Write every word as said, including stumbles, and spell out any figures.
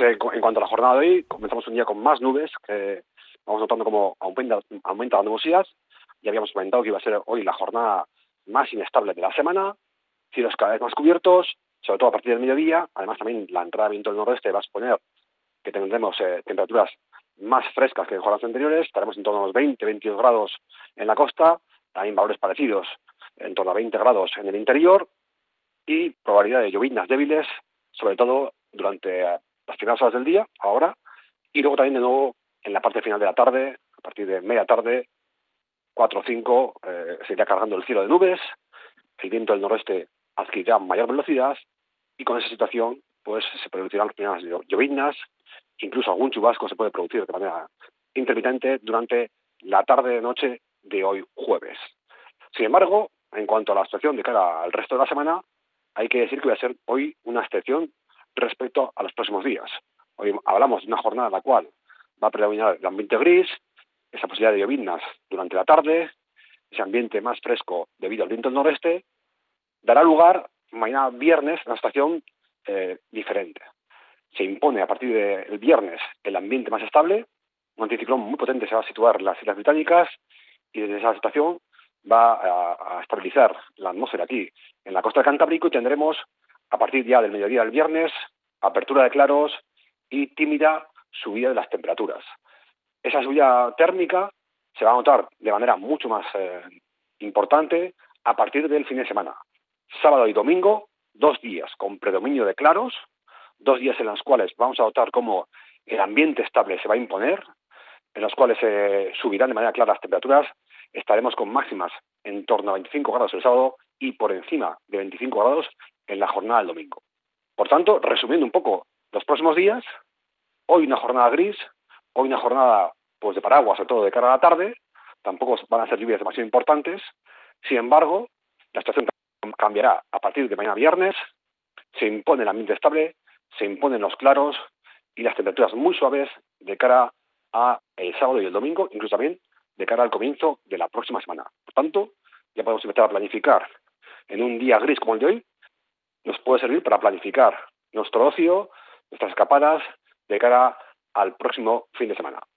eh, en cuanto a la jornada de hoy, comenzamos un día con más nubes, que vamos notando cómo aumenta, aumenta la nubosidad. Ya habíamos comentado que iba a ser hoy la jornada más inestable de la semana, cielos cada vez más cubiertos, sobre todo a partir del mediodía. Además, también la entrada de viento del noroeste va a exponer que tendremos eh, temperaturas más frescas que en jornadas anteriores. Estaremos en torno a los veinte, veintidós grados en la costa, también valores parecidos en torno a veinte grados en el interior, y probabilidad de lloviznas débiles, sobre todo durante las primeras horas del día, ahora, y luego también de nuevo en la parte final de la tarde, a partir de media tarde, cuatro o cinco, eh, se irá cargando el cielo de nubes, el viento del noroeste adquirirá mayor velocidad, y con esa situación pues se producirán las primeras lloviznas, incluso algún chubasco se puede producir de manera intermitente durante la tarde-noche de hoy jueves. Sin embargo, en cuanto a la situación de cara al resto de la semana, hay que decir que va a ser hoy una excepción respecto a los próximos días. Hoy hablamos de una jornada en la cual va a predominar el ambiente gris, esa posibilidad de lloviznas durante la tarde, ese ambiente más fresco debido al viento del noreste, dará lugar mañana viernes a una situación eh, diferente. Se impone a partir del viernes el ambiente más estable, un anticiclón muy potente se va a situar en las Islas Británicas, y desde esa situación va a, a estabilizar la atmósfera aquí en la costa del Cantábrico, y tendremos a partir ya del mediodía del viernes apertura de claros y tímida subida de las temperaturas. Esa subida térmica se va a notar de manera mucho más eh, importante a partir del fin de semana. Sábado y domingo, dos días con predominio de claros, dos días en los cuales vamos a notar cómo el ambiente estable se va a imponer, en los cuales eh, subirán de manera clara las temperaturas. Estaremos con máximas en torno a veinticinco grados el sábado y por encima de veinticinco grados en la jornada del domingo. Por tanto, resumiendo un poco los próximos días, hoy una jornada gris, hoy una jornada pues de paraguas, sobre todo de cara a la tarde, tampoco van a ser lluvias demasiado importantes. Sin embargo, la situación cambiará a partir de mañana viernes, se impone el ambiente estable, se imponen los claros y las temperaturas muy suaves de cara a el sábado y el domingo, incluso también de cara al comienzo de la próxima semana. Por tanto, ya podemos empezar a planificar en un día gris como el de hoy. Nos puede servir para planificar nuestro ocio, nuestras escapadas de cara al próximo fin de semana.